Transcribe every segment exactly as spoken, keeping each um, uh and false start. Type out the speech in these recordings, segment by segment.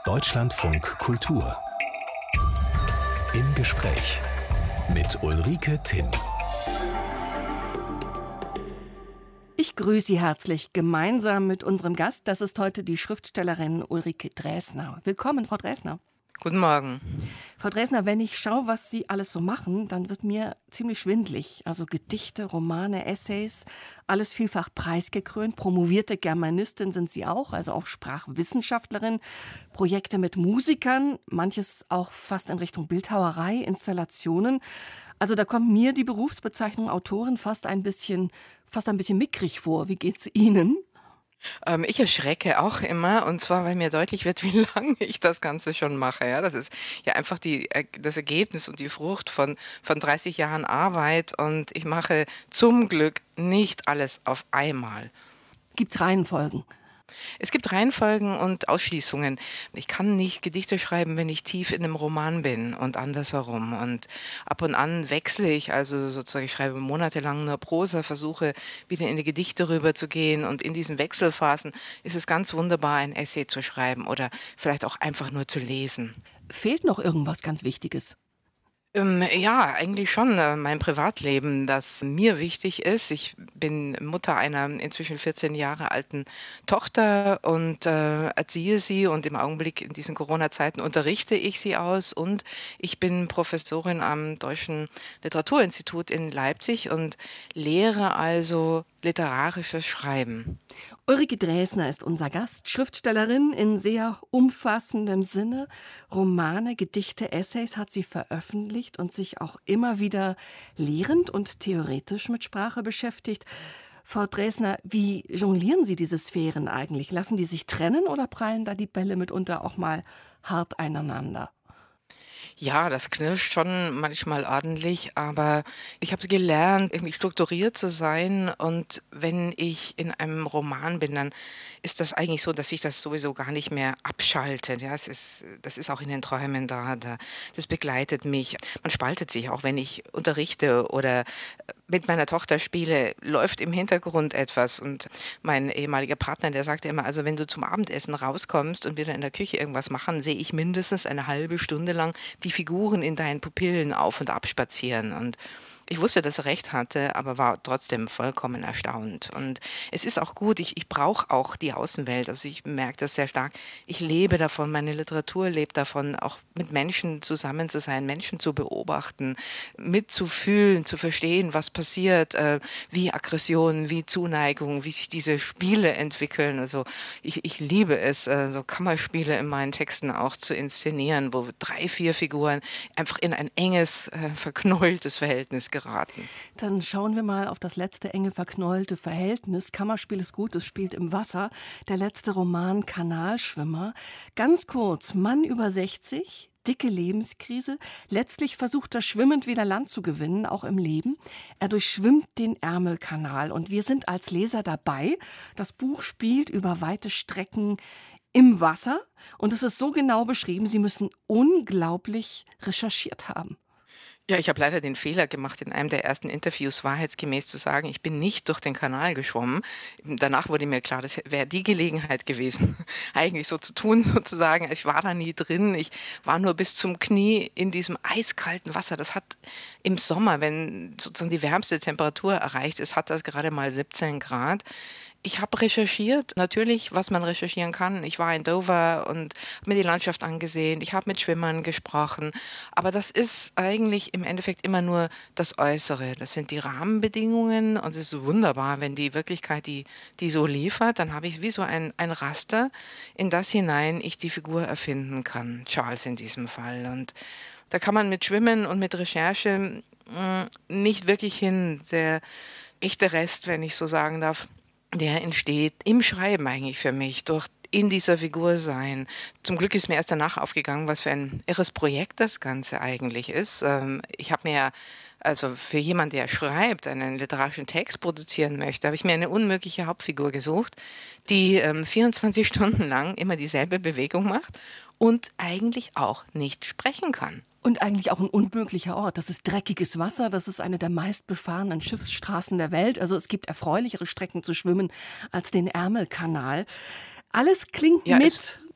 Deutschlandfunk Kultur. Im Gespräch mit Ulrike Timm. Ich grüße Sie herzlich gemeinsam mit unserem Gast. Das ist heute die Schriftstellerin Ulrike Dresner. Willkommen, Frau Dresner. Guten Morgen. Frau Dresner, wenn ich schaue, was Sie alles so machen, dann wird mir ziemlich schwindlig. Also Gedichte, Romane, Essays, alles vielfach preisgekrönt. Promovierte Germanistin sind Sie auch, also auch Sprachwissenschaftlerin. Projekte mit Musikern, manches auch fast in Richtung Bildhauerei, Installationen. Also da kommt mir die Berufsbezeichnung Autorin fast ein bisschen, fast ein bisschen mickrig vor. Wie geht's Ihnen? Ähm, ich erschrecke auch immer, und zwar, weil mir deutlich wird, wie lange ich das Ganze schon mache. Ja, das ist ja einfach die, äh, das Ergebnis und die Frucht von, von dreißig Jahren Arbeit, und ich mache zum Glück nicht alles auf einmal. Gibt's Reihenfolgen? Es gibt Reihenfolgen und Ausschließungen. Ich kann nicht Gedichte schreiben, wenn ich tief in einem Roman bin und andersherum. Und ab und an wechsle ich, also sozusagen, ich schreibe monatelang nur Prosa, versuche wieder in die Gedichte rüberzugehen. Und in diesen Wechselphasen ist es ganz wunderbar, ein Essay zu schreiben oder vielleicht auch einfach nur zu lesen. Fehlt noch irgendwas ganz Wichtiges? Ähm, ja, eigentlich schon, äh, mein Privatleben, das mir wichtig ist. Ich bin Mutter einer inzwischen vierzehn Jahre alten Tochter und äh, erziehe sie, und im Augenblick in diesen Corona-Zeiten unterrichte ich sie aus, und ich bin Professorin am Deutschen Literaturinstitut in Leipzig und lehre also literarisches Schreiben. Ulrike Dresner ist unser Gast, Schriftstellerin in sehr umfassendem Sinne. Romane, Gedichte, Essays hat sie veröffentlicht und sich auch immer wieder lehrend und theoretisch mit Sprache beschäftigt. Frau Dresner, wie jonglieren Sie diese Sphären eigentlich? Lassen die sich trennen oder prallen da die Bälle mitunter auch mal hart aneinander? Ja, das knirscht schon manchmal ordentlich, aber ich habe gelernt, irgendwie strukturiert zu sein. Und wenn ich in einem Roman bin, dann ist das eigentlich so, dass ich das sowieso gar nicht mehr abschalte. Ja, es ist, das ist auch in den Träumen da, da. Das begleitet mich. Man spaltet sich, auch wenn ich unterrichte oder mit meiner Tochter spiele, läuft im Hintergrund etwas. Und mein ehemaliger Partner, der sagte immer, also wenn du zum Abendessen rauskommst und wir dann in der Küche irgendwas machen, sehe ich mindestens eine halbe Stunde lang die Figuren in deinen Pupillen auf und ab spazieren. Und ich wusste, dass er recht hatte, aber war trotzdem vollkommen erstaunt. Und es ist auch gut, ich, ich brauche auch die Außenwelt. Also ich merke das sehr stark. Ich lebe davon, meine Literatur lebt davon, auch mit Menschen zusammen zu sein, Menschen zu beobachten, mitzufühlen, zu verstehen, was passiert, äh, wie Aggression, wie Zuneigung, wie sich diese Spiele entwickeln. Also ich, ich liebe es, äh, so Kammerspiele in meinen Texten auch zu inszenieren, wo drei, vier Figuren einfach in ein enges, äh, verknäultes Verhältnis geraten. Dann schauen wir mal auf das letzte enge, verknäulte Verhältnis. Kammerspiel ist gut, es spielt im Wasser. Der letzte Roman Kanalschwimmer. Ganz kurz, Mann über sechzig, dicke Lebenskrise. Letztlich versucht er schwimmend wieder Land zu gewinnen, auch im Leben. Er durchschwimmt den Ärmelkanal und wir sind als Leser dabei. Das Buch spielt über weite Strecken im Wasser und es ist so genau beschrieben, Sie müssen unglaublich recherchiert haben. Ja, ich habe leider den Fehler gemacht, in einem der ersten Interviews wahrheitsgemäß zu sagen, ich bin nicht durch den Kanal geschwommen. Danach wurde mir klar, das wäre die Gelegenheit gewesen, eigentlich so zu tun, sozusagen. Ich war da nie drin. Ich war nur bis zum Knie in diesem eiskalten Wasser. Das hat im Sommer, wenn sozusagen die wärmste Temperatur erreicht ist, hat das gerade mal siebzehn Grad. Ich habe recherchiert, natürlich, was man recherchieren kann. Ich war in Dover und habe mir die Landschaft angesehen. Ich habe mit Schwimmern gesprochen. Aber das ist eigentlich im Endeffekt immer nur das Äußere. Das sind die Rahmenbedingungen, und es ist wunderbar, wenn die Wirklichkeit die, die so liefert. Dann habe ich wie so ein, ein Raster, in das hinein ich die Figur erfinden kann. Charles in diesem Fall. Und da kann man mit Schwimmen und mit Recherche mh, nicht wirklich hin. Der echte Rest, wenn ich so sagen darf, der entsteht im Schreiben eigentlich für mich, durch in dieser Figur sein. Zum Glück ist mir erst danach aufgegangen, was für ein irres Projekt das Ganze eigentlich ist. Ähm, ich habe mir, also für jemanden, der schreibt, einen literarischen Text produzieren möchte, habe ich mir eine unmögliche Hauptfigur gesucht, die ähm, vierundzwanzig Stunden lang immer dieselbe Bewegung macht und eigentlich auch nicht sprechen kann. Und eigentlich auch ein unmöglicher Ort. Das ist dreckiges Wasser, das ist eine der meistbefahrenen Schiffsstraßen der Welt. Also es gibt erfreulichere Strecken zu schwimmen als den Ärmelkanal. Alles klingt Ja, mit, es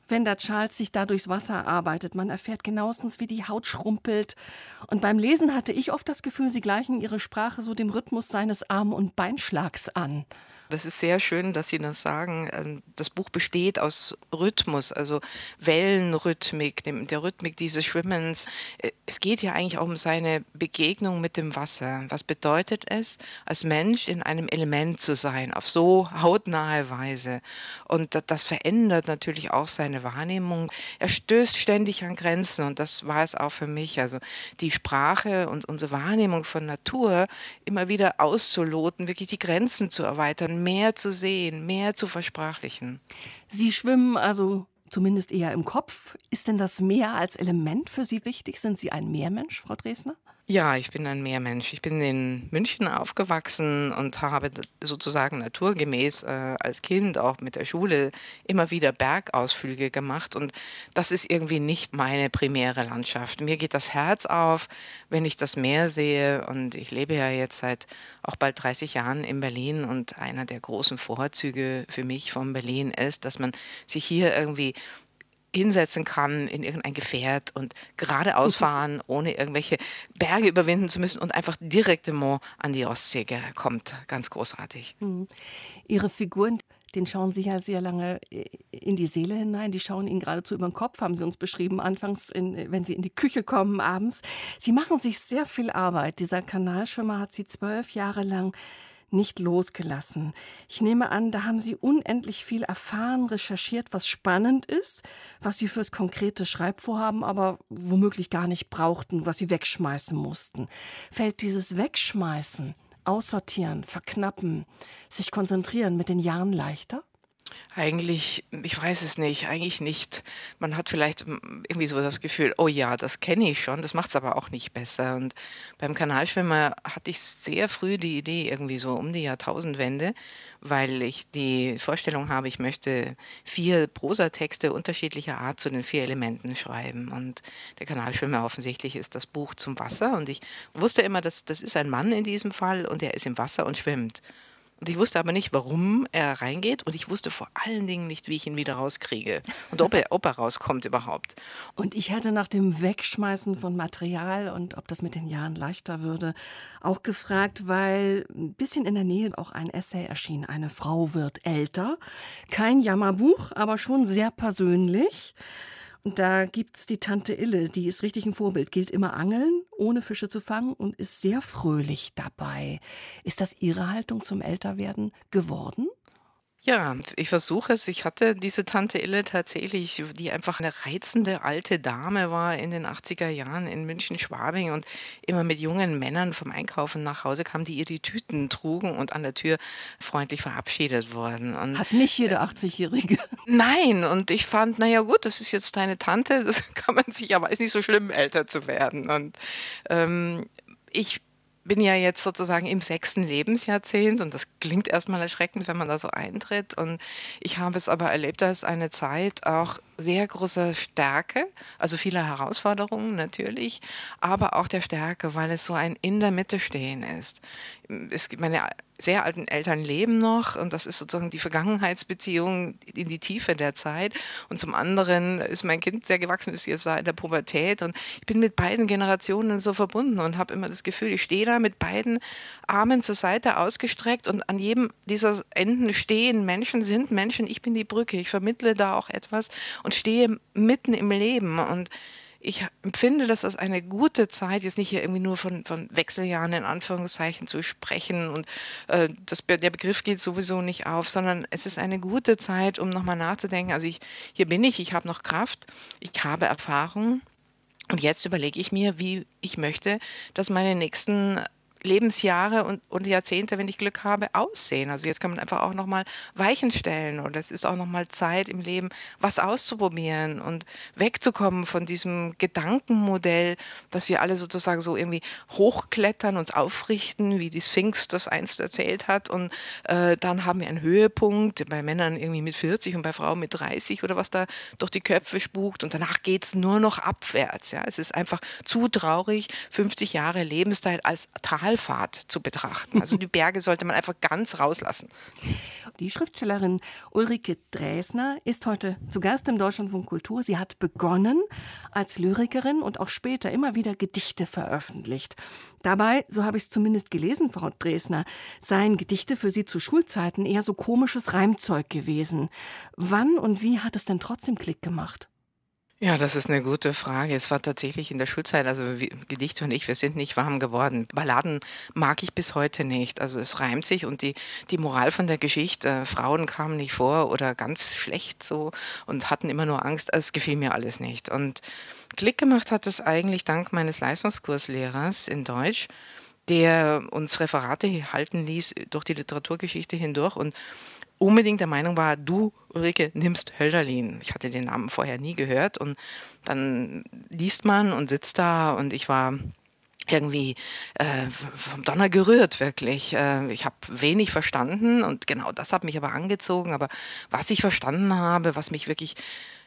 wenn der Charles sich da durchs Wasser arbeitet. Man erfährt genauestens, wie die Haut schrumpelt. Und beim Lesen hatte ich oft das Gefühl, sie gleichen ihre Sprache so dem Rhythmus seines Arm- und Beinschlags an. Das ist sehr schön, dass Sie das sagen. Ähm, Das Buch besteht aus Rhythmus, also Wellenrhythmik, dem, der Rhythmik dieses Schwimmens. Äh, Es geht ja eigentlich auch um seine Begegnung mit dem Wasser. Was bedeutet es, als Mensch in einem Element zu sein, auf so hautnahe Weise? Und da- das verändert natürlich auch seine Wahrnehmung. Er stößt ständig an Grenzen und das war es auch für mich. Also die Sprache und unsere Wahrnehmung von Natur immer wieder auszuloten, wirklich die Grenzen zu erweitern, mehr zu sehen, mehr zu versprachlichen. Sie schwimmen also zumindest eher im Kopf. Ist denn das Meer als Element für Sie wichtig? Sind Sie ein Meermensch, Frau Dresner? Ja, ich bin ein Meermensch. Ich bin in München aufgewachsen und habe d- sozusagen naturgemäß äh, als Kind auch mit der Schule immer wieder Bergausflüge gemacht. Und das ist irgendwie nicht meine primäre Landschaft. Mir geht das Herz auf, wenn ich das Meer sehe. Und ich lebe ja jetzt seit auch bald dreißig Jahren in Berlin. Und einer der großen Vorzüge für mich von Berlin ist, dass man sich hier irgendwie hinsetzen kann in irgendein Gefährt und geradeaus fahren, ohne irgendwelche Berge überwinden zu müssen und einfach direktement an die Ostsee ge- kommt. Ganz großartig. Mhm. Ihre Figuren, den schauen Sie ja sehr lange äh, in die Seele hinein. Die schauen Ihnen geradezu über den Kopf, haben Sie uns beschrieben, anfangs, in, wenn Sie in die Küche kommen abends. Sie machen sich sehr viel Arbeit. Dieser Kanalschwimmer hat Sie zwölf Jahre lang nicht losgelassen. Ich nehme an, da haben Sie unendlich viel erfahren, recherchiert, was spannend ist, was Sie fürs konkrete Schreibvorhaben aber womöglich gar nicht brauchten, was Sie wegschmeißen mussten. Fällt dieses Wegschmeißen, Aussortieren, Verknappen, sich konzentrieren mit den Jahren leichter? Eigentlich, ich weiß es nicht, eigentlich nicht. Man hat vielleicht mm, irgendwie so das Gefühl, oh ja, das kenne ich schon, das macht es aber auch nicht besser. Und beim Kanalschwimmer hatte ich sehr früh die Idee, irgendwie so um die Jahrtausendwende, weil ich die Vorstellung habe, ich möchte vier Prosatexte unterschiedlicher Art zu den vier Elementen schreiben. Und der Kanalschwimmer offensichtlich ist das Buch zum Wasser. Und ich wusste immer, dass das ist ein Mann in diesem Fall und er ist im Wasser und schwimmt. Und ich wusste aber nicht, warum er reingeht und ich wusste vor allen Dingen nicht, wie ich ihn wieder rauskriege und ob er, ob er rauskommt überhaupt. Und ich hätte nach dem Wegschmeißen von Material und ob das mit den Jahren leichter würde, auch gefragt, weil ein bisschen in der Nähe auch ein Essay erschien. Eine Frau wird älter. Kein Jammerbuch, aber schon sehr persönlich. Und da gibt's die Tante Ille, die ist richtig ein Vorbild, gilt immer angeln, ohne Fische zu fangen und ist sehr fröhlich dabei. Ist das Ihre Haltung zum Älterwerden geworden? Ja, ich versuche es. Ich hatte diese Tante Ille tatsächlich, die einfach eine reizende alte Dame war in den achtziger Jahren in München-Schwabing und immer mit jungen Männern vom Einkaufen nach Hause kam, die ihr die Tüten trugen und an der Tür freundlich verabschiedet wurden. Und Hat nicht jede achtzigjährige. nein, und ich fand, na ja gut, das ist jetzt deine Tante, das kann man sich, aber ist nicht so schlimm, älter zu werden. Und ähm, ich bin ja jetzt sozusagen im sechsten Lebensjahrzehnt und das klingt erstmal erschreckend, wenn man da so eintritt. Und ich habe es aber erlebt als eine Zeit auch sehr großer Stärke, also vieler Herausforderungen natürlich, aber auch der Stärke, weil es so ein in der Mitte stehen ist. Es gibt meine sehr alten Eltern leben noch und das ist sozusagen die Vergangenheitsbeziehung in die Tiefe der Zeit. Und zum anderen ist mein Kind sehr gewachsen, ist jetzt da in der Pubertät und ich bin mit beiden Generationen so verbunden und habe immer das Gefühl, ich stehe da mit beiden Armen zur Seite ausgestreckt und an jedem dieser Enden stehen Menschen, sind Menschen, ich bin die Brücke, ich vermittle da auch etwas und stehe mitten im Leben und ich empfinde das als eine gute Zeit, jetzt nicht hier irgendwie nur von, von Wechseljahren in Anführungszeichen zu sprechen und äh, das, der Begriff geht sowieso nicht auf, sondern es ist eine gute Zeit, um nochmal nachzudenken. Also ich, hier bin ich, ich habe noch Kraft, ich habe Erfahrung und jetzt überlege ich mir, wie ich möchte, dass meine nächsten Lebensjahre und, und Jahrzehnte, wenn ich Glück habe, aussehen. Also jetzt kann man einfach auch nochmal Weichen stellen oder es ist auch nochmal Zeit im Leben, was auszuprobieren und wegzukommen von diesem Gedankenmodell, dass wir alle sozusagen so irgendwie hochklettern, uns aufrichten, wie die Sphinx das einst erzählt hat und äh, dann haben wir einen Höhepunkt, bei Männern irgendwie mit vierzig und bei Frauen mit dreißig oder was da durch die Köpfe spukt und danach geht es nur noch abwärts. Ja. Es ist einfach zu traurig, fünfzig Jahre Lebenszeit als Tal Talfahrt zu betrachten. Also die Berge sollte man einfach ganz rauslassen. Die Schriftstellerin Ulrike Dresner ist heute zu Gast im Deutschlandfunk Kultur. Sie hat begonnen als Lyrikerin und auch später immer wieder Gedichte veröffentlicht. Dabei, so habe ich es zumindest gelesen, Frau Dresner, seien Gedichte für Sie zu Schulzeiten eher so komisches Reimzeug gewesen. Wann und wie hat es denn trotzdem Klick gemacht? Ja, das ist eine gute Frage. Es war tatsächlich in der Schulzeit, also wie Gedichte und ich, wir sind nicht warm geworden. Balladen mag ich bis heute nicht. Also es reimt sich und die die Moral von der Geschichte, äh, Frauen kamen nicht vor oder ganz schlecht so und hatten immer nur Angst, es gefiel mir alles nicht. Und Klick gemacht hat es eigentlich dank meines Leistungskurslehrers in Deutsch, der uns Referate halten ließ durch die Literaturgeschichte hindurch und unbedingt der Meinung war: „Du, Ulrike, nimmst Hölderlin.“ Ich hatte den Namen vorher nie gehört und dann liest man und sitzt da und ich war irgendwie, äh, vom Donner gerührt, wirklich. Äh, ich habe wenig verstanden und genau das hat mich aber angezogen. Aber was ich verstanden habe, was mich wirklich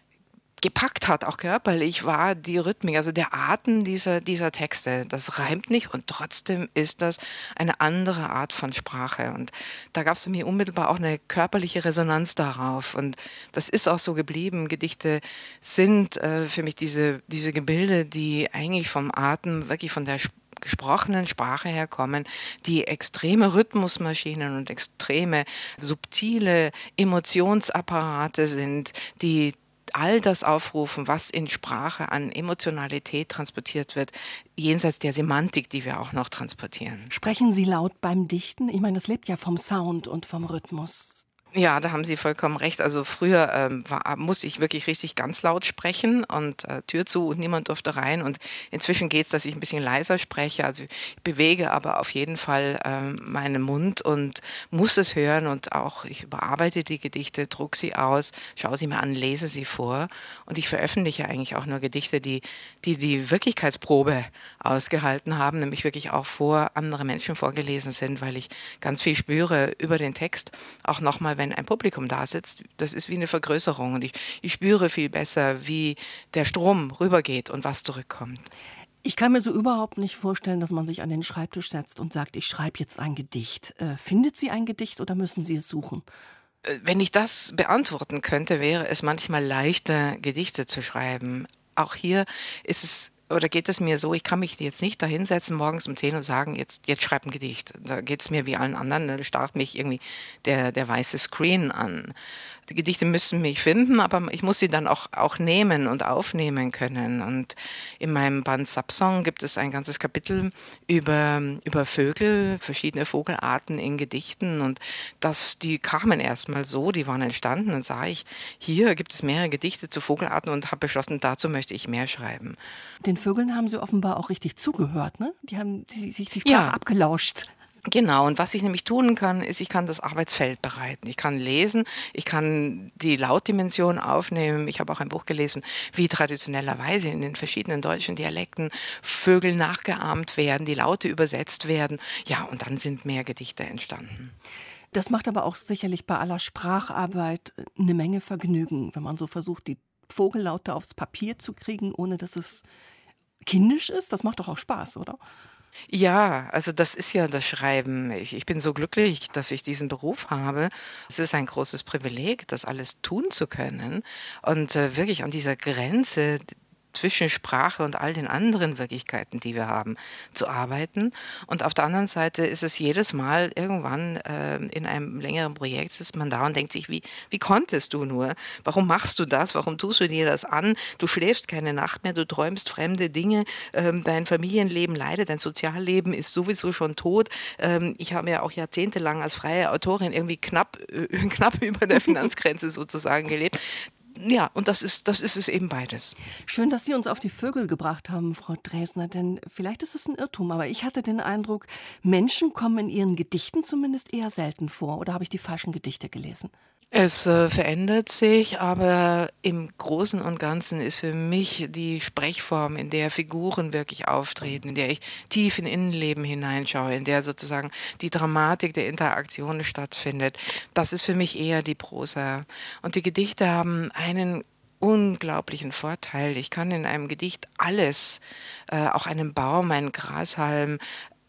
gepackt hat, auch körperlich, war die Rhythmik, also der Atem dieser dieser Texte. Das reimt nicht und trotzdem ist das eine andere Art von Sprache. Und da gab es bei mir unmittelbar auch eine körperliche Resonanz darauf. Und das ist auch so geblieben. Gedichte sind, äh, für mich diese diese Gebilde, die eigentlich vom Atem, wirklich von der sp gesprochenen Sprache herkommen, die extreme Rhythmusmaschinen und extreme subtile Emotionsapparate sind, die all das aufrufen, was in Sprache an Emotionalität transportiert wird, jenseits der Semantik, die wir auch noch transportieren. Sprechen Sie laut beim Dichten? Ich meine, das lebt ja vom Sound und vom Rhythmus. Ja, da haben Sie vollkommen recht. Also früher, ähm, war musste ich wirklich richtig ganz laut sprechen und, äh, Tür zu und niemand durfte rein. Und inzwischen geht's, dass ich ein bisschen leiser spreche. Also, ich bewege aber auf jeden Fall, ähm, meinen Mund und muss es hören und auch ich überarbeite die Gedichte, drucke sie aus, schaue sie mir an, lese sie vor. Und ich veröffentliche eigentlich auch nur Gedichte, die die die Wirklichkeitsprobe ausgehalten haben, nämlich wirklich auch vor andere Menschen vorgelesen sind, weil ich ganz viel spüre über den Text, auch noch mal, wenn ein Publikum da sitzt, das ist wie eine Vergrößerung und ich ich spüre viel besser, wie der Strom rübergeht und was zurückkommt. Ich kann mir so überhaupt nicht vorstellen, dass man sich an den Schreibtisch setzt und sagt: „Ich schreibe jetzt ein Gedicht.“ Äh, findet sie ein Gedicht oder müssen Sie es suchen? Äh, wenn ich das beantworten könnte, wäre es manchmal leichter, Gedichte zu schreiben. Auch hier ist es oder geht es mir so, ich kann mich jetzt nicht dahinsetzen morgens um zehn und sagen: „Jetzt jetzt schreib 'n Gedicht.“ Da geht es mir wie allen anderen, da starrt mich irgendwie der der weiße Screen an. Die Gedichte müssen mich finden, aber ich muss sie dann auch auch nehmen und aufnehmen können. Und in meinem Band Subsong gibt es ein ganzes Kapitel über über Vögel, verschiedene Vogelarten in Gedichten und das die kamen erst mal so, die waren entstanden. Dann sah ich, hier gibt es mehrere Gedichte zu Vogelarten und habe beschlossen, dazu möchte ich mehr schreiben. Den Vögeln haben Sie offenbar auch richtig zugehört, ne? Die haben die sich die Sprache Ja. abgelauscht. Genau, und was ich nämlich tun kann, ist, ich kann das Arbeitsfeld bereiten. Ich kann lesen, ich kann die Lautdimension aufnehmen. Ich habe auch ein Buch gelesen, wie traditionellerweise in den verschiedenen deutschen Dialekten Vögel nachgeahmt werden, die Laute übersetzt werden. Ja, und dann sind mehr Gedichte entstanden. Das macht aber auch sicherlich bei aller Spracharbeit eine Menge Vergnügen, wenn man so versucht, die Vogellaute aufs Papier zu kriegen, ohne dass es kindisch ist. Das macht doch auch Spaß, oder? Ja, also das ist ja das Schreiben. Ich ich bin so glücklich, dass ich diesen Beruf habe. Es ist ein großes Privileg, das alles tun zu können und, äh, wirklich an dieser Grenze d zwischen Sprache und all den anderen Wirklichkeiten, die wir haben, zu arbeiten. Und auf der anderen Seite ist es jedes Mal irgendwann, ähm, in einem längeren Projekt sitzt man da und denkt sich: „Wie wie konntest du nur? Warum machst du das? Warum tust du dir das an? Du schläfst keine Nacht mehr, du träumst fremde Dinge, ähm, dein Familienleben leidet, dein Sozialleben ist sowieso schon tot.“ Ähm, ich habe ja auch jahrzehntelang als freie Autorin irgendwie knapp äh, knapp über der Finanzgrenze sozusagen gelebt. Ja, und das ist das ist es eben beides. Schön, dass Sie uns auf die Vögel gebracht haben, Frau Dresner, denn vielleicht ist es ein Irrtum, aber ich hatte den Eindruck, Menschen kommen in Ihren Gedichten zumindest eher selten vor. Oder habe ich die falschen Gedichte gelesen? Es, äh, verändert sich, aber im Großen und Ganzen ist für mich die Sprechform, in der Figuren wirklich auftreten, in der ich tief in Innenleben hineinschaue, in der sozusagen die Dramatik der Interaktion stattfindet, das ist für mich eher die Prosa. Und die Gedichte haben einen unglaublichen Vorteil. Ich kann in einem Gedicht alles, äh, auch einen Baum, einen Grashalm,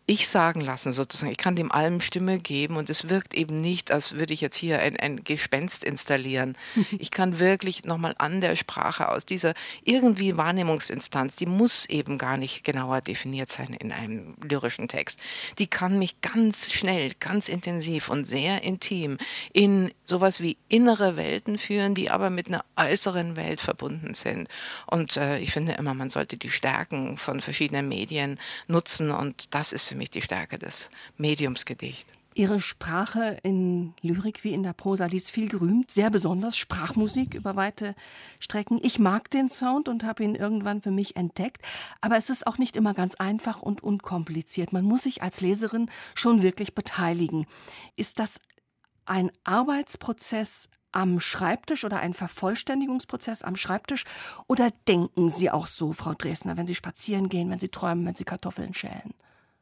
Ich sagen lassen sozusagen. Ich kann dem allem Stimme geben und es wirkt eben nicht, als würde ich jetzt hier ein ein Gespenst installieren. Ich kann wirklich noch mal an der Sprache aus dieser irgendwie Wahrnehmungsinstanz, die muss eben gar nicht genauer definiert sein in einem lyrischen Text. Die kann mich ganz schnell, ganz intensiv und sehr intim in sowas wie innere Welten führen, die aber mit einer äußeren Welt verbunden sind. Und, äh, ich finde immer, man sollte die Stärken von verschiedenen Medien nutzen und das ist für mich die Stärke des Mediums Gedicht. Ihre Sprache in Lyrik wie in der Prosa, die ist viel gerühmt, sehr besonders, Sprachmusik über weite Strecken. Ich mag den Sound und habe ihn irgendwann für mich entdeckt, aber es ist auch nicht immer ganz einfach und unkompliziert. Man muss sich als Leserin schon wirklich beteiligen. Ist das ein Arbeitsprozess am Schreibtisch oder ein Vervollständigungsprozess am Schreibtisch? Oder denken Sie auch so, Frau Dresner, wenn Sie spazieren gehen, wenn Sie träumen, wenn Sie Kartoffeln schälen?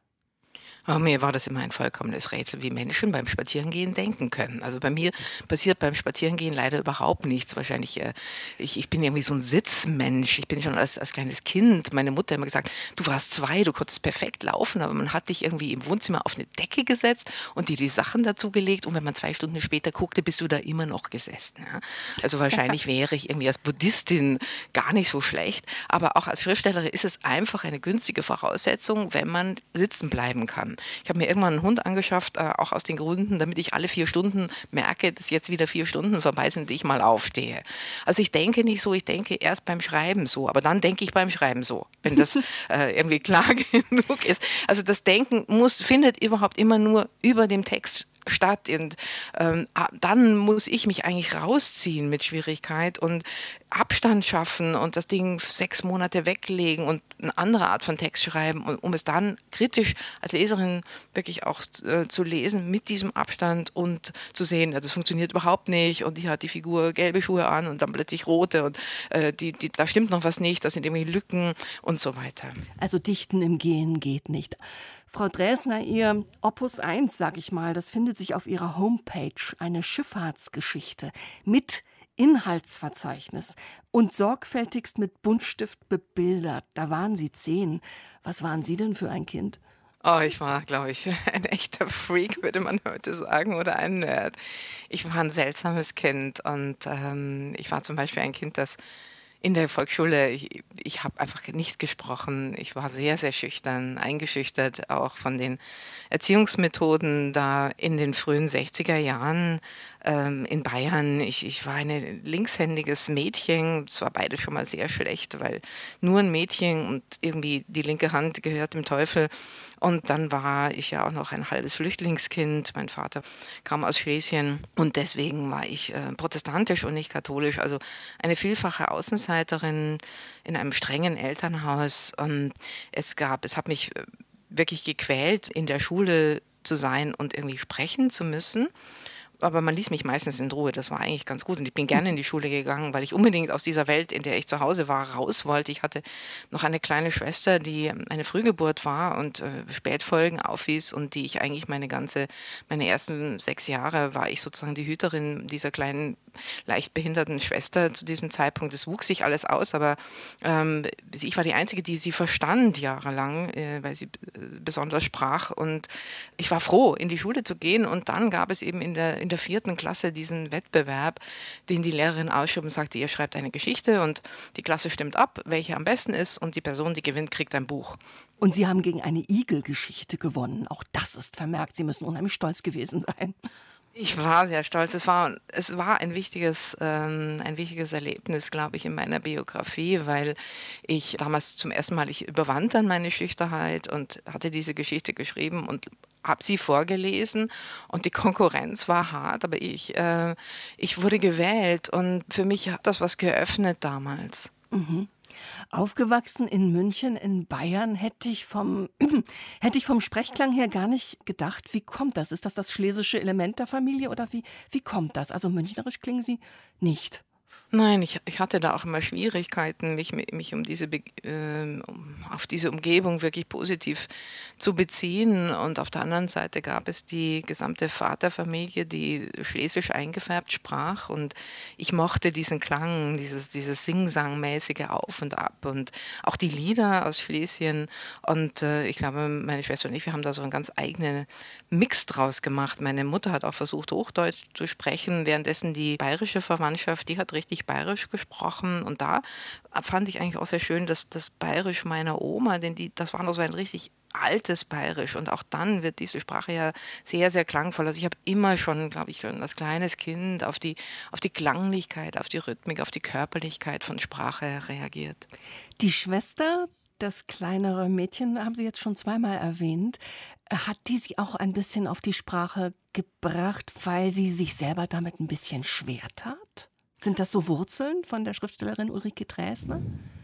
Oh, mir war das immer ein vollkommenes Rätsel, wie Menschen beim Spazierengehen denken können. Also bei mir passiert beim Spazierengehen leider überhaupt nichts. Wahrscheinlich, äh, ich, ich bin irgendwie so ein Sitzmensch. Ich bin schon als, als kleines Kind, meine Mutter immer gesagt, du warst zwei, du konntest perfekt laufen, aber man hat dich irgendwie im Wohnzimmer auf eine Decke gesetzt und dir die Sachen dazu gelegt und wenn man zwei Stunden später guckte, bist du da immer noch gesessen. Ja? Also wahrscheinlich wäre ich irgendwie als Buddhistin gar nicht so schlecht, aber auch als Schriftstellerin ist es einfach eine günstige Voraussetzung, wenn man sitzen bleiben kann. Ich habe mir irgendwann einen Hund angeschafft, äh, auch aus den Gründen, damit ich alle vier Stunden merke, dass jetzt wieder vier Stunden vorbei sind und ich mal aufstehe. Also ich denke nicht so, ich denke erst beim Schreiben so, aber dann denke ich beim Schreiben so, wenn das äh, irgendwie klar genug ist. Also das Denken muss, findet überhaupt immer nur über dem Text statt und ähm, dann muss ich mich eigentlich rausziehen mit Schwierigkeit und Abstand schaffen und das Ding sechs Monate weglegen und eine andere Art von Text schreiben, um, um es dann kritisch als Leserin wirklich auch äh, zu lesen mit diesem Abstand und zu sehen, ja, das funktioniert überhaupt nicht und hier hat die Figur gelbe Schuhe an und dann plötzlich rote und äh, die, die, da stimmt noch was nicht, das sind irgendwie Lücken und so weiter. Also Dichten im Gehen geht nicht. Frau Dresner, Ihr Opus eins, sag ich mal, das findet sich auf Ihrer Homepage, eine Schifffahrtsgeschichte mit Inhaltsverzeichnis und sorgfältigst mit Buntstift bebildert. Da waren Sie zehn. Was waren Sie denn für ein Kind? Oh, ich war, glaube ich, ein echter Freak, würde man heute sagen, oder ein Nerd. Ich war ein seltsames Kind und ähm, ich war zum Beispiel ein Kind, das in der Volksschule, ich ich habe einfach nicht gesprochen. Ich war sehr, sehr schüchtern, eingeschüchtert auch von den Erziehungsmethoden da in den frühen sechziger Jahren, ähm, in Bayern. Ich ich war ein linkshändiges Mädchen. Es war beides schon mal sehr schlecht, weil nur ein Mädchen und irgendwie die linke Hand gehört dem Teufel. Und dann war ich ja auch noch ein halbes Flüchtlingskind. Mein Vater kam aus Schlesien und deswegen war ich, äh, protestantisch und nicht katholisch, also eine vielfache Außenseiterin in einem strengen Elternhaus. Und es gab es hat mich, äh, wirklich gequält, in der Schule zu sein und irgendwie sprechen zu müssen. Aber man ließ mich meistens in Ruhe, das war eigentlich ganz gut. Und ich bin gerne in die Schule gegangen, weil ich unbedingt aus dieser Welt, in der ich zu Hause war, raus wollte. Ich hatte noch eine kleine Schwester, die eine Frühgeburt war und äh, Spätfolgen aufwies und die ich eigentlich meine ganze, meine ersten sechs Jahre war ich sozusagen die Hüterin dieser kleinen, leicht behinderten Schwester zu diesem Zeitpunkt. Das wuchs sich alles aus, aber ähm, ich war die Einzige, die sie verstand jahrelang, äh, weil sie b- besonders sprach. Und ich war froh, in die Schule zu gehen. Und dann gab es eben in der, in der vierten Klasse diesen Wettbewerb, den die Lehrerin ausschob und sagte, ihr schreibt eine Geschichte und die Klasse stimmt ab, welche am besten ist und die Person, die gewinnt, kriegt ein Buch. Und Sie haben gegen eine Igelgeschichte gewonnen. Auch das ist vermerkt. Sie müssen unheimlich stolz gewesen sein. Ich war sehr stolz. Es war, es war ein wichtiges, ähm, ein wichtiges Erlebnis, glaube ich, in meiner Biografie, weil ich damals zum ersten Mal, ich überwand dann meine Schüchternheit und hatte diese Geschichte geschrieben und habe sie vorgelesen und die Konkurrenz war hart, aber ich, äh, ich wurde gewählt und für mich hat das was geöffnet damals. Mhm. Aufgewachsen in München in Bayern, hätte ich vom hätte ich vom Sprechklang her gar nicht gedacht. Wie kommt das? Ist das das schlesische Element der Familie oder wie wie kommt das? Also münchnerisch klingen Sie nicht. Nein, ich ich hatte da auch immer Schwierigkeiten, mich mi mich um diese Beg ähm, um auf diese Umgebung wirklich positiv zu beziehen. Und auf der anderen Seite gab es die gesamte Vaterfamilie, die schlesisch eingefärbt sprach. Und ich mochte diesen Klang, dieses dieses Sing-Sang-mäßige Auf und Ab und auch die Lieder aus Schlesien. Und, äh, ich glaube, meine Schwester und ich, wir haben da so 'n ganz eigenen Mix draus gemacht. Meine Mutter hat auch versucht, Hochdeutsch zu sprechen, währenddessen die bayerische Verwandtschaft, die hat richtig Bayerisch gesprochen. Und da äh, fand ich eigentlich auch sehr schön, dass das Bayerisch meiner Oma, denn die das war noch so ein richtig altes Bayerisch. Und auch dann wird diese Sprache ja sehr, sehr klangvoll. Also, ich habe immer schon, glaube ich, schon als kleines Kind auf die auf die Klanglichkeit, auf die Rhythmik, auf die Körperlichkeit von Sprache reagiert. Die Schwester, das kleinere Mädchen, haben Sie jetzt schon zweimal erwähnt. Äh, Hat die Sie auch ein bisschen auf die Sprache gebracht, weil sie sich selber damit ein bisschen schwer tat? Sind das so Wurzeln von der Schriftstellerin Ulrike Dresner?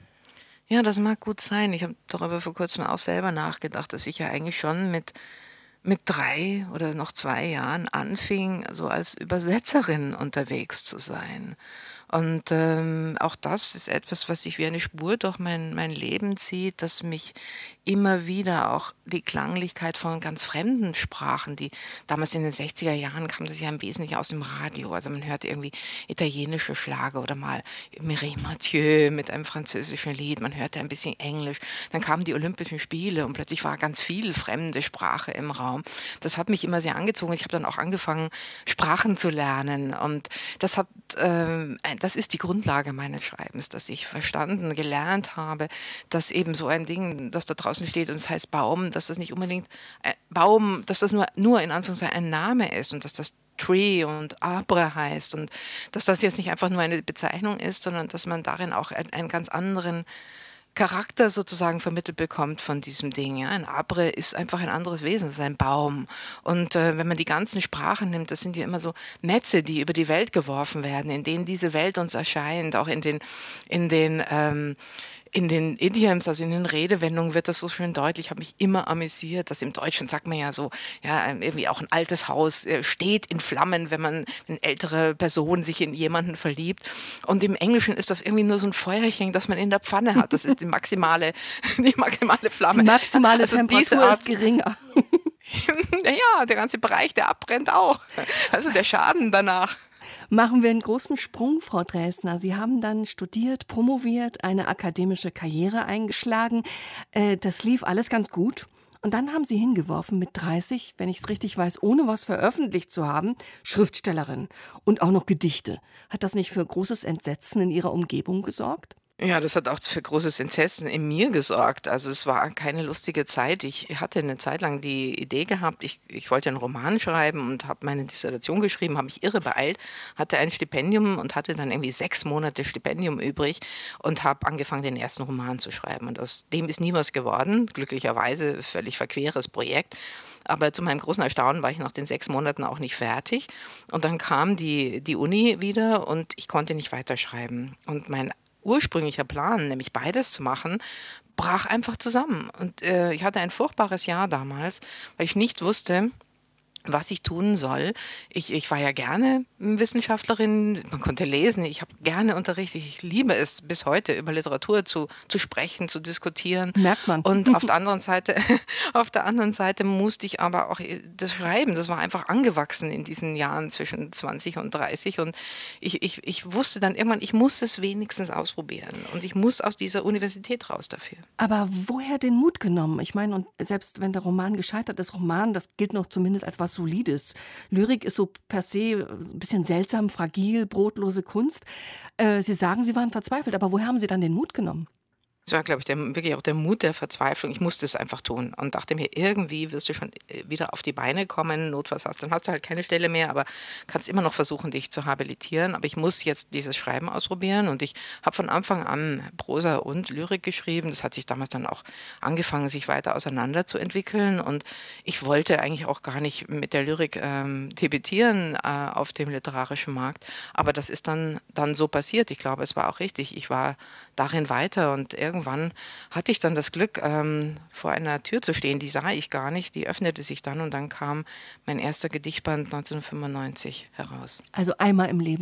Ja, das mag gut sein. Ich habe darüber vor Kurzem auch selber nachgedacht, dass ich ja eigentlich schon mit mit drei oder noch zwei Jahren anfing, so als Übersetzerin unterwegs zu sein. Und, ähm, auch das ist etwas, was sich wie eine Spur durch mein mein Leben zieht, dass mich immer wieder auch die Klanglichkeit von ganz fremden Sprachen, die damals in den sechziger Jahren kam das ja im Wesentlichen aus dem Radio. Also, man hörte irgendwie italienische Schlager oder mal Mireille Mathieu mit einem französischen Lied. Man hörte ein bisschen Englisch. Dann kamen die Olympischen Spiele und plötzlich war ganz viel fremde Sprache im Raum. Das hat mich immer sehr angezogen. Ich habe dann auch angefangen, Sprachen zu lernen. Und das hat, ähm, ein das ist die Grundlage meines Schreibens, dass ich verstanden, gelernt habe, dass eben so ein Ding, das da draußen steht und es heißt Baum, dass das nicht unbedingt äh, Baum, dass das nur nur in Anführungszeichen ein Name ist und dass das Tree und Arbre heißt und dass das jetzt nicht einfach nur eine Bezeichnung ist, sondern dass man darin auch ein einen ganz anderen Charakter sozusagen vermittelt bekommt von diesem Ding, ja. Ein Arbre ist einfach ein anderes Wesen, es ist ein Baum. Und, äh, wenn man die ganzen Sprachen nimmt, das sind ja immer so Netze, die über die Welt geworfen werden, in denen diese Welt uns erscheint. Auch in den in den, ähm in den Idioms, also in den Redewendungen wird das so schön deutlich. Ich habe mich immer amüsiert, dass im Deutschen sagt man ja so, ja, ähm, irgendwie auch ein altes Haus, äh, steht in Flammen, wenn man wenn ältere Person sich in jemanden verliebt. Und im Englischen ist das irgendwie nur so ein Feuerchen, das man in der Pfanne hat. Das ist die maximale die maximale Die Flamme. maximale Also, diese Temperatur Art ist geringer. ja, ja, der ganze Bereich, der abbrennt auch. Also, der Schaden danach. Machen wir einen großen Sprung, Frau Dresner. Sie haben dann studiert, promoviert, eine akademische Karriere eingeschlagen. Äh, das lief alles ganz gut. Und dann haben Sie hingeworfen mit dreißig, wenn ich es richtig weiß, ohne was veröffentlicht zu haben, Schriftstellerin und auch noch Gedichte. Hat das nicht für großes Entsetzen in Ihrer Umgebung gesorgt? Ja, das hat auch für großes Entsetzen in mir gesorgt. Also, es war keine lustige Zeit. Ich hatte eine Zeit lang die Idee gehabt, ich ich wollte einen Roman schreiben und habe meine Dissertation geschrieben, habe mich irre beeilt, hatte ein Stipendium und hatte dann irgendwie sechs Monate Stipendium übrig und habe angefangen, den ersten Roman zu schreiben. Und aus dem ist nie was geworden, glücklicherweise, völlig verqueres Projekt. Aber zu meinem großen Erstaunen war ich nach den sechs Monaten auch nicht fertig. Und dann kam die die Uni wieder und ich konnte nicht weiterschreiben. Und mein ursprünglicher Plan, nämlich beides zu machen, brach einfach zusammen. Und, äh, ich hatte ein furchtbares Jahr damals, weil ich nicht wusste, was ich tun soll. Ich ich war ja gerne Wissenschaftlerin, man konnte lesen, ich habe gerne unterrichtet. Ich liebe es bis heute, über Literatur zu zu sprechen, zu diskutieren. Merkt man. Und auf der anderen Seite auf der anderen Seite musste ich aber auch, äh, das Schreiben, das war einfach angewachsen in diesen Jahren zwischen zwanzig und dreißig und ich ich ich wusste dann irgendwann, ich muss es wenigstens ausprobieren und ich muss aus dieser Universität raus dafür. Aber woher den Mut genommen? Ich meine, und selbst wenn der Roman gescheitert ist, Roman, das gilt noch zumindest als was Solides. Lyrik ist so per se ein bisschen seltsam, fragil, brotlose Kunst. Äh, Sie sagen, Sie waren verzweifelt, aber woher haben Sie dann den Mut genommen? Es war, glaube ich, der wirklich auch der Mut der Verzweiflung. Ich musste es einfach tun und dachte mir: „Irgendwie wirst du schon, äh, wieder auf die Beine kommen. Notfalls hast dann hast du halt keine Stelle mehr, aber kannst immer noch versuchen, dich zu habilitieren. Aber ich muss jetzt dieses Schreiben ausprobieren.“ Und ich habe von Anfang an Prosa und Lyrik geschrieben. Das hat sich damals dann auch angefangen, sich weiter auseinanderzuentwickeln. Und ich wollte eigentlich auch gar nicht mit der Lyrik, ähm, debütieren, äh, auf dem literarischen Markt. Aber das ist dann dann so passiert. Ich glaube, es war auch richtig. Ich war darin weiter und irgendwann hatte ich dann das Glück, ähm, vor einer Tür zu stehen, die sah ich gar nicht, die öffnete sich dann und dann kam mein erster Gedichtband neunzehnhundertfünfundneunzig heraus. Also einmal im Leben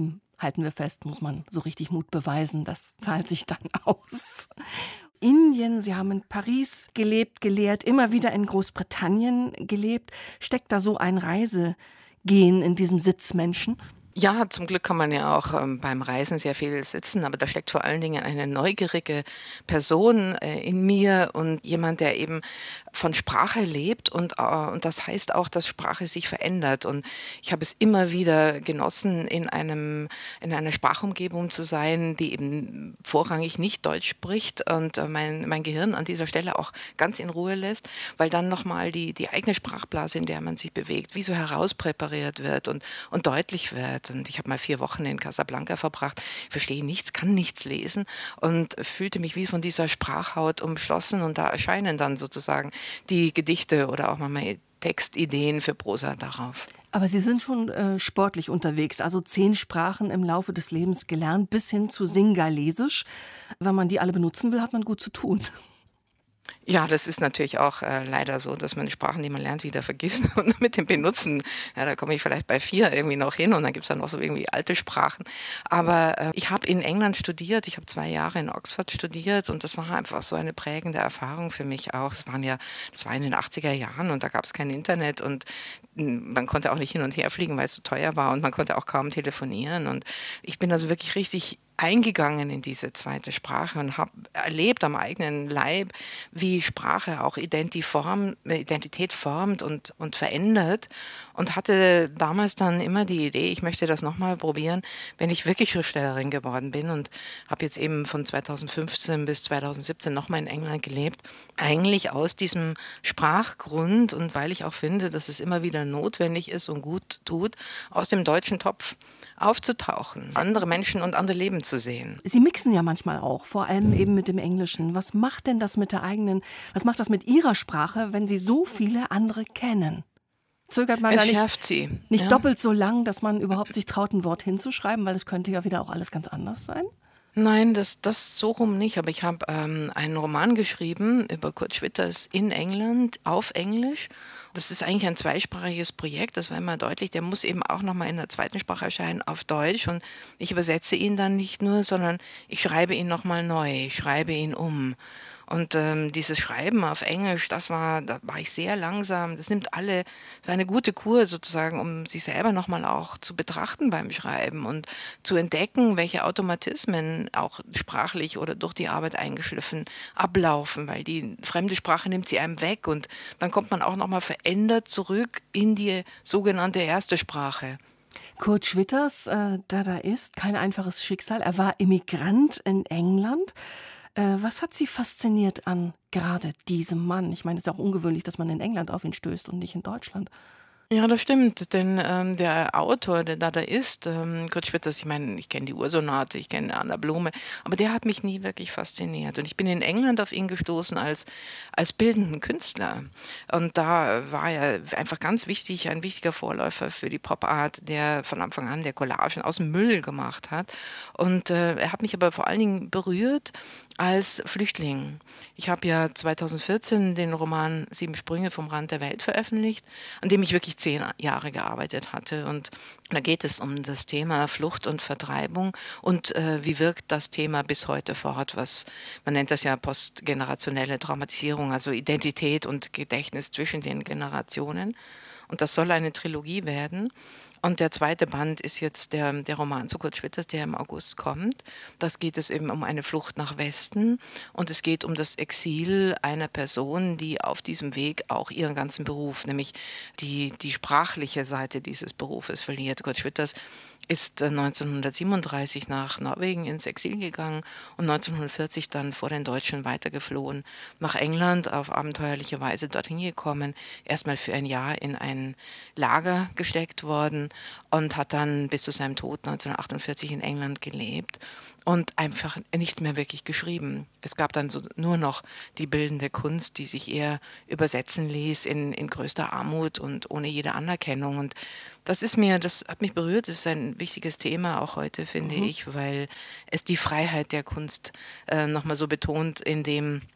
halten wir fest, muss man so richtig Mut beweisen. Das zahlt sich dann aus. Indien, Sie haben in Paris gelebt, gelehrt, immer wieder in Großbritannien gelebt. Steckt da so ein Reisegehen in diesem Sitzmenschen? Ja, zum Glück kann man ja auch ähm, beim Reisen sehr viel sitzen, aber da steckt vor allen Dingen eine neugierige Person äh, in mir und jemand, der eben von Sprache lebt und, äh, und das heißt auch, dass Sprache sich verändert. Und ich habe es immer wieder genossen, in einem, in einer Sprachumgebung zu sein, die eben vorrangig nicht Deutsch spricht und äh, mein, mein Gehirn an dieser Stelle auch ganz in Ruhe lässt, weil dann nochmal die, die eigene Sprachblase, in der man sich bewegt, wie so herauspräpariert wird und, und deutlich wird. Und ich habe mal vier Wochen in Casablanca verbracht, verstehe nichts, kann nichts lesen und fühlte mich wie von dieser Sprachhaut umschlossen. Und da erscheinen dann sozusagen die Gedichte oder auch mal Textideen für Prosa darauf. Aber Sie sind schon äh, sportlich unterwegs, also zehn Sprachen im Laufe des Lebens gelernt, bis hin zu Singalesisch. Wenn man die alle benutzen will, hat man gut zu tun. Ja, das ist natürlich auch äh, leider so, dass man die Sprachen, die man lernt, wieder vergisst. Und mit dem Benutzen, ja, da komme ich vielleicht bei vier irgendwie noch hin und dann gibt es dann noch so irgendwie alte Sprachen. Aber äh, ich habe in England studiert, ich habe zwei Jahre in Oxford studiert und das war einfach so eine prägende Erfahrung für mich auch. Es waren ja, das war in den achtziger Jahren und da gab es kein Internet und m, man konnte auch nicht hin und her fliegen, weil es so teuer war und man konnte auch kaum telefonieren. Und ich bin also wirklich richtig eingegangen in diese zweite Sprache und habe erlebt am eigenen Leib, wie Sprache auch Identiform, Identität formt und, und verändert und hatte damals dann immer die Idee, ich möchte das nochmal probieren, wenn ich wirklich Schriftstellerin geworden bin und habe jetzt eben von zweitausendfünfzehn bis zweitausendsiebzehn nochmal in England gelebt, eigentlich aus diesem Sprachgrund und weil ich auch finde, dass es immer wieder notwendig ist und gut tut, aus dem deutschen Topf aufzutauchen, andere Menschen und andere Leben zu sehen. Sie mixen ja manchmal auch, vor allem eben mit dem Englischen. Was macht denn das mit der eigenen, was macht das mit Ihrer Sprache, wenn Sie so viele andere kennen? Zögert man Es da nicht, schärft sie. nicht Ja. doppelt so lang, dass man überhaupt sich traut, ein Wort hinzuschreiben, weil es könnte ja wieder auch alles ganz anders sein? Nein, das das so rum nicht, aber ich habe, ähm, einen Roman geschrieben über Kurt Schwitters in England auf Englisch. Das ist eigentlich ein zweisprachiges Projekt, das war immer deutlich. Der muss eben auch noch mal in der zweiten Sprache erscheinen auf Deutsch und ich übersetze ihn dann nicht nur, sondern ich schreibe ihn noch mal neu, ich schreibe ihn um. Und, ähm, dieses Schreiben auf Englisch, das war da war ich sehr langsam. Das nimmt alle das war eine gute Kur sozusagen, um sich selber noch mal auch zu betrachten beim Schreiben und zu entdecken, welche Automatismen auch sprachlich oder durch die Arbeit eingeschliffen ablaufen, weil die fremde Sprache nimmt sie einem weg und dann kommt man auch noch mal verändert zurück in die sogenannte erste Sprache. Kurt Schwitters äh, Dadaist, kein einfaches Schicksal. Er war Immigrant in England. Äh, was hat Sie fasziniert an gerade diesem Mann? Ich meine, es ist auch ungewöhnlich, dass man in England auf ihn stößt und nicht in Deutschland. Ja, das stimmt, denn, ähm, der Autor, der Dadaist, ähm, Kurt Schwitters, ich meine, ich kenne die Ursonate, ich kenne Anna Blume, aber der hat mich nie wirklich fasziniert. Und ich bin in England auf ihn gestoßen als als bildenden Künstler. Und da war er einfach ganz wichtig, ein wichtiger Vorläufer für die Pop-Art, der von Anfang an der Collagen aus Müll gemacht hat. Und, äh, er hat mich aber vor allen Dingen berührt als Flüchtling. Ich habe ja zweitausendvierzehn den Roman Sieben Sprünge vom Rand der Welt veröffentlicht, an dem ich wirklich zehn Jahre gearbeitet hatte. Und da geht es um das Thema Flucht und Vertreibung und äh, wie wirkt das Thema bis heute fort, was man nennt das ja postgenerationelle Traumatisierung, also Identität und Gedächtnis zwischen den Generationen. Und das soll eine Trilogie werden. Und der zweite Band ist jetzt der, der Roman zu Kurt Schwitters, der im August kommt. Das geht es eben um eine Flucht nach Westen und es geht um das Exil einer Person, die auf diesem Weg auch ihren ganzen Beruf, nämlich die, die sprachliche Seite dieses Berufes verliert. Kurt Schwitters ist äh, neunzehnhundertsiebenunddreißig nach Norwegen ins Exil gegangen und neunzehnhundertvierzig dann vor den Deutschen weitergeflohen nach England, auf abenteuerliche Weise dorthin gekommen, erstmal für ein Jahr in ein Lager gesteckt worden und hat dann bis zu seinem Tod neunzehnhundertachtundvierzig in England gelebt und einfach nicht mehr wirklich geschrieben. Es gab dann so nur noch die bildende Kunst, die sich eher übersetzen ließ in, in größter Armut und ohne jede Anerkennung. Und das ist mir, das hat mich berührt. Das ist ein wichtiges Thema auch heute, finde Mhm. ich, weil es die Freiheit der Kunst äh, nochmal so betont, indem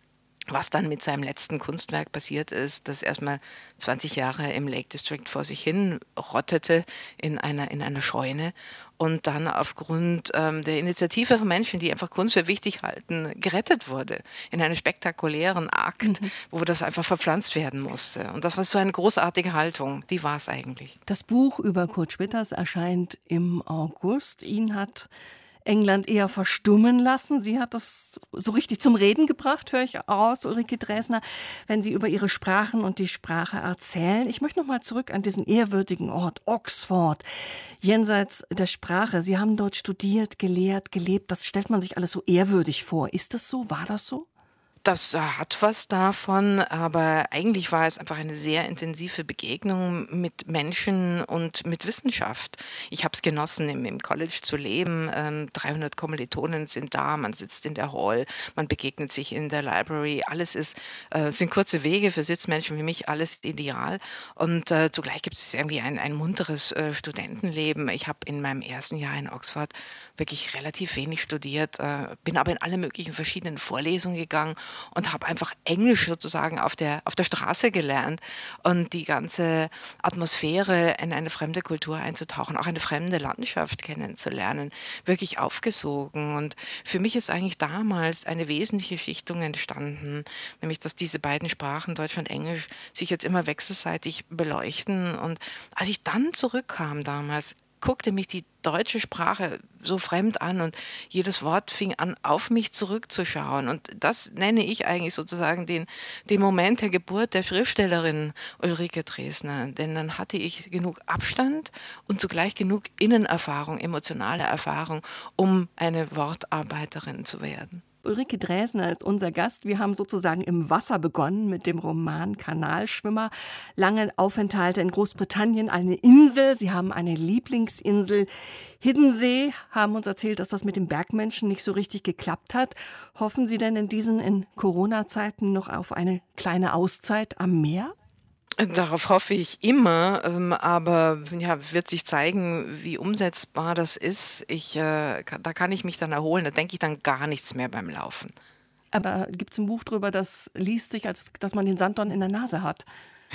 Was dann mit seinem letzten Kunstwerk passiert ist, das erstmal zwanzig Jahre im Lake District vor sich hin rottete in einer in einer Scheune und dann aufgrund, ähm, der Initiative von Menschen, die einfach Kunst für wichtig halten, gerettet wurde in einem spektakulären Akt, Mhm. wo das einfach verpflanzt werden musste. Und das war so eine großartige Haltung, die war es eigentlich. Das Buch über Kurt Schwitters erscheint im August. Ihn hat England eher verstummen lassen. Sie hat das so richtig zum Reden gebracht, höre ich aus, Ulrike Dresner, wenn Sie über Ihre Sprachen und die Sprache erzählen. Ich möchte noch mal zurück an diesen ehrwürdigen Ort Oxford, jenseits der Sprache. Sie haben dort studiert, gelehrt, gelebt. Das stellt man sich alles so ehrwürdig vor. Ist das so? War das so? Das äh, hat was davon, aber eigentlich war es einfach eine sehr intensive Begegnung mit Menschen und mit Wissenschaft. Ich habe es genossen, im im College zu leben. Ähm, dreihundert Kommilitonen sind da, man sitzt in der Hall, man begegnet sich in der Library. Alles ist äh, sind kurze Wege für Sitzmenschen wie mich, alles ideal. Und, äh, zugleich gibt es irgendwie ein ein munteres, äh, Studentenleben. Ich habe in meinem ersten Jahr in Oxford wirklich relativ wenig studiert, äh, bin aber in alle möglichen verschiedenen Vorlesungen gegangen und habe einfach Englisch sozusagen auf der auf der Straße gelernt und die ganze Atmosphäre in eine fremde Kultur einzutauchen, auch eine fremde Landschaft kennenzulernen, wirklich aufgesogen. Und für mich ist eigentlich damals eine wesentliche Schichtung entstanden, nämlich dass diese beiden Sprachen, Deutsch und Englisch, sich jetzt immer wechselseitig beleuchten. Und als ich dann zurückkam damals, guckte mich die deutsche Sprache so fremd an und jedes Wort fing an, auf mich zurückzuschauen. Und das nenne ich eigentlich sozusagen den, den Moment der Geburt der Schriftstellerin Ulrike Dresner. Denn dann hatte ich genug Abstand und zugleich genug Innenerfahrung, emotionale Erfahrung, um eine Wortarbeiterin zu werden. Ulrike Dresner ist unser Gast. Wir haben sozusagen im Wasser begonnen mit dem Roman Kanalschwimmer. Lange Aufenthalte in Großbritannien, eine Insel. Sie haben eine Lieblingsinsel. Hiddensee, haben uns erzählt, dass das mit dem Bergmenschen nicht so richtig geklappt hat. Hoffen Sie denn in diesen in Corona-Zeiten noch auf eine kleine Auszeit am Meer? Darauf hoffe ich immer, ähm, aber ja, wird sich zeigen, wie umsetzbar das ist. Ich, äh, ka da kann ich mich dann erholen, da denke ich dann gar nichts mehr beim Laufen. Aber gibt es ein Buch drüber, das liest sich, als dass man den Sanddorn in der Nase hat.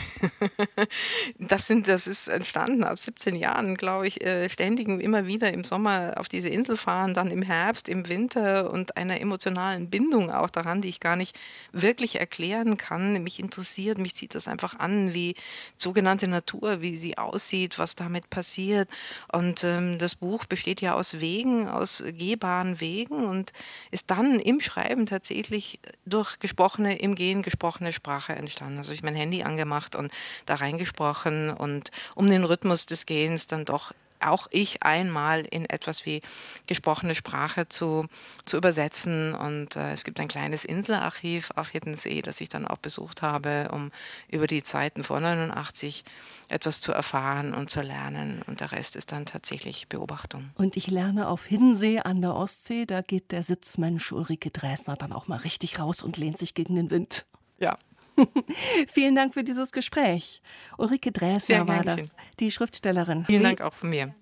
Das sind das ist entstanden ab siebzehn Jahren, glaube ich, äh, ständigen immer wieder im Sommer auf diese Insel fahren, dann im Herbst, im Winter und einer emotionalen Bindung auch daran, die ich gar nicht wirklich erklären kann. Mich interessiert, mich zieht das einfach an, wie sogenannte Natur, wie sie aussieht, was damit passiert. Und, ähm, das Buch besteht ja aus Wegen, aus gehbaren Wegen und ist dann im Schreiben tatsächlich durch gesprochene im Gehen gesprochene Sprache entstanden. Also, ich mein Handy angemacht und da reingesprochen und um den Rhythmus des Gehens dann doch auch ich einmal in etwas wie gesprochene Sprache zu zu übersetzen. Und, äh, es gibt ein kleines Inselarchiv auf Hiddensee, das ich dann auch besucht habe, um über die Zeiten vor neunundachtzig etwas zu erfahren und zu lernen. Und der Rest ist dann tatsächlich Beobachtung. Und ich lerne auf Hiddensee an der Ostsee, da geht der Sitzmensch Ulrike Dresner dann auch mal richtig raus und lehnt sich gegen den Wind. Ja. Vielen Dank für dieses Gespräch. Ulrike Sehr Dresner war gern das, geschehen. die Schriftstellerin. Vielen Dank auch von mir.